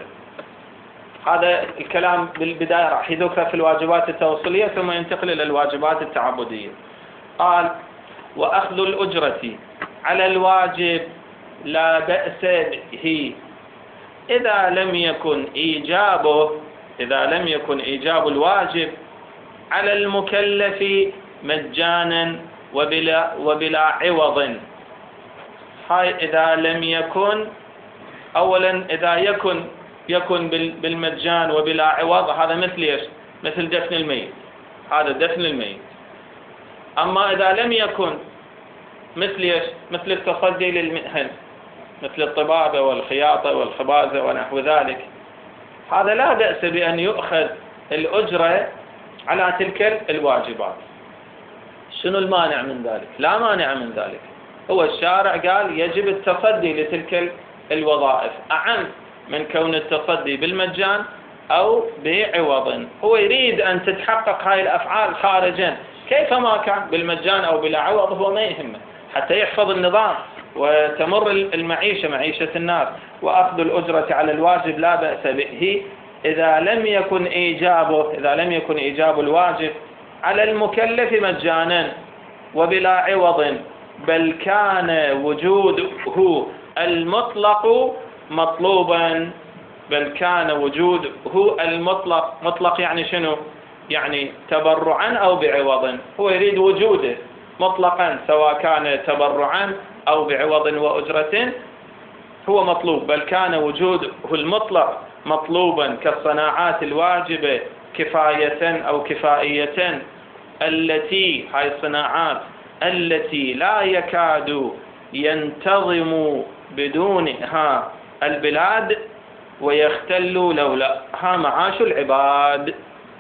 هذا الكلام بالبداية راح يذكر في الواجبات التوصلية ثم ينتقل إلى الواجبات التعبدية. قال: وأخذ الأجرة على الواجب لا بأس به إذا لم يكن إيجابه إذا لم يكن إيجاب الواجب على المكلف مجانا وبلا وبلا عوض. هاي إذا لم يكن، أولا إذا يكن يكن بالمجان وبلا عوض، هذا مثل ايش؟ مثل دفن الميت، هذا دفن الميت. أما إذا لم يكن مثل ايش؟ مثل التصدي للمهن، مثل الطبابة والخياطة والخبازة ونحو ذلك، هذا لا بأس بأن يؤخذ الأجرة على تلك الواجبات. شنو المانع من ذلك؟ لا مانع من ذلك. هو الشارع قال يجب التصدي لتلك الوظائف أعم من كون التصدي بالمجان أو بعوض. هو يريد أن تتحقق هاي الأفعال خارجا كيفما كان، بالمجان أو بلا عوض، هو ما يهمه، حتى يحفظ النظام وتمر المعيشة معيشة الناس. وأخذ الأجرة على الواجب لا بأس به إذا لم يكن إيجابه إذا لم يكن إيجاب الواجب على المكلف مجانا وبلا عوض، بل كان وجوده المطلق مطلوبا بل كان وجوده المطلق مطلق يعني شنو؟ يعني تبرعا أو بعوض. هو يريد وجوده مطلقا سواء كان تبرعا أو بعوض وأجرة، هو مطلوب. بل كان وجوده المطلق مطلوبا كالصناعات الواجبة كفاية أو كفائية، التي هاي الصناعات التي لا يكاد ينتظم بدونها البلاد ويختل لولاها معاش العباد.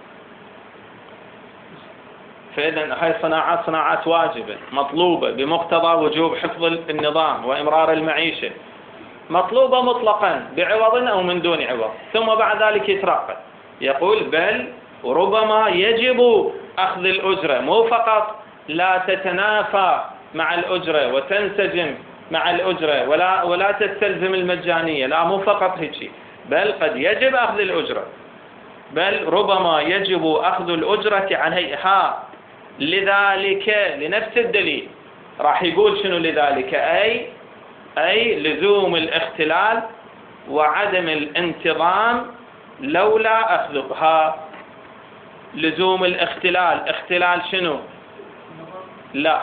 فإذا هاي الصناعات صناعات واجبة مطلوبة بمقتضى وجوب حفظ النظام وإمرار المعيشة، مطلوبة مطلقا بعوض أو من دون عوض. ثم بعد ذلك يترقى يقول: بل ربما يجب أخذ الأجرة، مو فقط لا تتنافى مع الأجرة وتنسجم مع الأجرة ولا ولا تستلزم المجانية، لا، مو فقط هيك، بل قد يجب أخذ الأجرة. بل ربما يجب أخذ الأجرة عليها، لذلك لنفس الدليل راح يقول شنو لذلك، أي أي لزوم الاختلال وعدم الانتظام لولا أخذها. لزوم الاختلال، اختلال شنو؟ لا،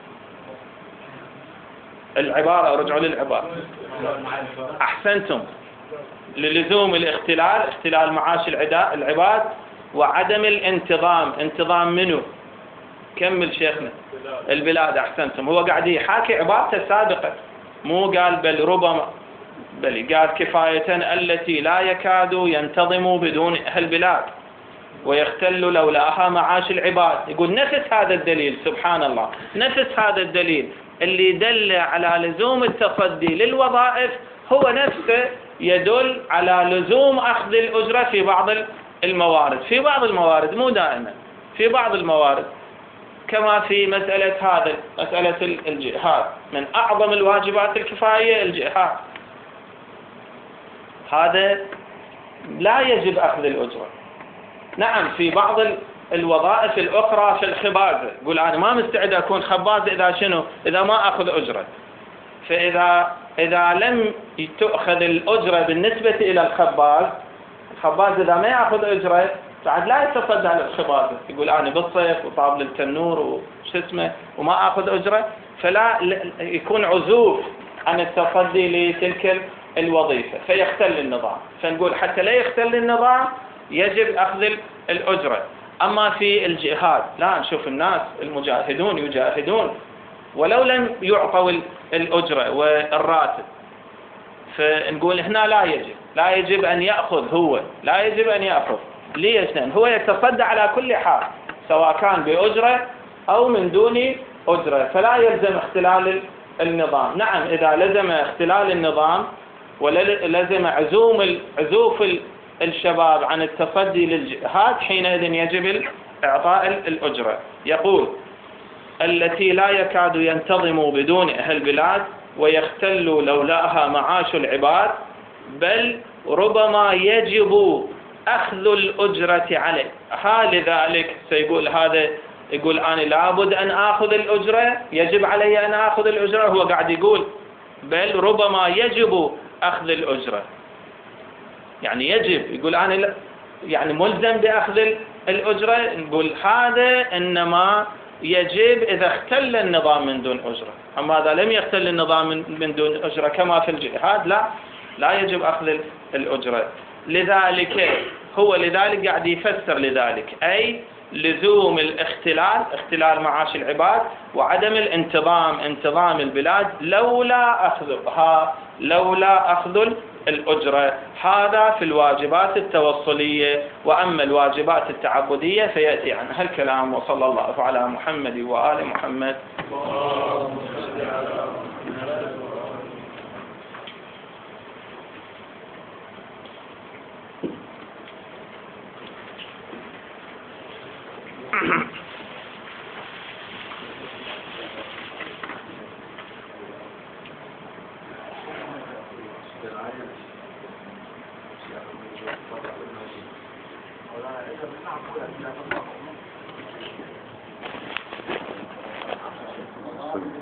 العبارة، رجعوا للعبارة. أحسنتم. للزوم الاختلال، اختلال معاش العباد، وعدم الانتظام. انتظام منه؟ كمل شيخنا. البلاد. أحسنتم. هو قاعد يحاكي عبارته السابقة، مو قال بل ربما، بل قال كفاية التي لا يكاد ينتظم بدون أهل البلاد ويختل لولاها معاش العباد. يقول نفس هذا الدليل، سبحان الله، نفس هذا الدليل اللي دل على لزوم التصدي للوظائف هو نفسه يدل على لزوم أخذ الأجرة في بعض الموارد، في بعض الموارد، مو دائما، في بعض الموارد، كما في مسألة هذا مسألة الجهاد، من أعظم الواجبات الكفاية الجهاد، هذا لا يجب أخذ الأجرة، نعم في بعض الوظائف الأخرى في الخبازة، يقول أنا ما مستعد أكون خباز إذا شنو؟ إذا ما أخذ أجرة. فإذا إذا لم تؤخذ الأجرة بالنسبة إلى الخباز، الخباز إذا ما يأخذ أجرة بعد لا يتصدى للخبازة، يقول أنا بالصيف وطابل التنور وش اسمه وما أخذ أجرة، فلا يكون عزوف عن التصدي لتلك الوظيفة فيختل النظام. فنقول حتى لا يختل النظام يجب أخذ الأجرة. أما في الجهاد لا، نشوف الناس المجاهدون يجاهدون ولو لم يعطوا الأجرة والراتب، فنقول هنا لا يجب لا يجب أن يأخذ، هو لا يجب أن يأخذ. ليش؟ لأن هو يتصدى على كل حال سواء كان بأجرة أو من دون أجرة، فلا يلزم اختلال النظام. نعم إذا لزم اختلال النظام ولزم عزوم عزوف الشباب عن التصدي للجهاد حينئذ يجب إعطاء الأجرة. يقول التي لا يكاد ينتظم بدون أهل البلاد ويختل لولاها معاش العباد، بل ربما يجب أخذ الأجرة عليه. لذلك سيقول هذا، يقول أنا لابد أن آخذ الأجرة، يجب علي أن آخذ الأجرة. هو قاعد يقول بل ربما يجب أخذ الأجرة، يعني يجب، يقول أنا يعني ملزم بأخذ الأجرة. نقول هذا إنما يجب إذا اختل النظام من دون أجرة، أما إذا لم يختل النظام من دون أجرة كما في الجهاد لا لا يجب أخذ الأجرة. لذلك هو لذلك قاعد يفسر لذلك أي لزوم الاختلال، اختلال معاش العباد، وعدم الانتظام انتظام البلاد لولا أخذها لولا أخذ الأجرة. هذا في الواجبات التوصلية. وأما الواجبات التعبدية فيأتي عنها الكلام. وصلى الله على محمد وآل محمد. Hola, eso es una